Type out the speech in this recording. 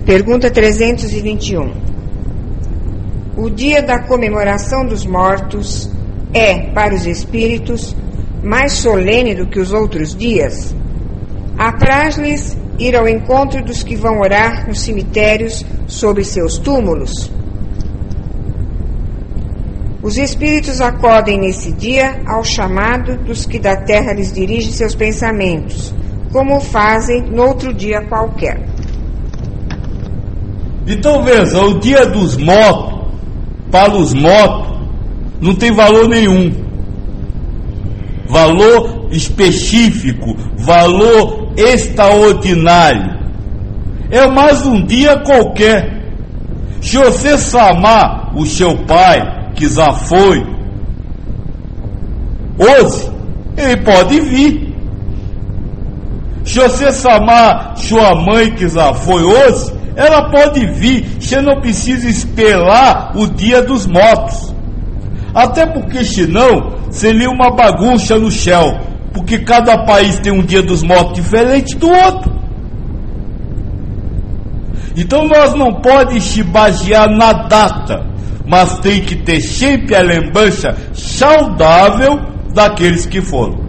Pergunta 321. O dia da comemoração dos mortos é, para os espíritos, mais solene do que os outros dias? Apraz-lhes ir ao encontro dos que vão orar nos cemitérios sobre seus túmulos? Os espíritos acodem nesse dia ao chamado dos que da terra lhes dirigem seus pensamentos, como fazem noutro dia qualquer. Então veja, o dia dos mortos, para os mortos, não tem valor nenhum. Valor específico, valor extraordinário. É mais um dia qualquer. Se você chamar o seu pai, que já foi, hoje, ele pode vir. Se você chamar sua mãe, que já foi hoje, ela pode vir. Você não precisa esperar o dia dos mortos. Até porque senão seria uma bagunça no céu, porque cada país tem um dia dos mortos diferente do outro. Então nós não podemos se basear na data, mas tem que ter sempre a lembrança saudável daqueles que foram.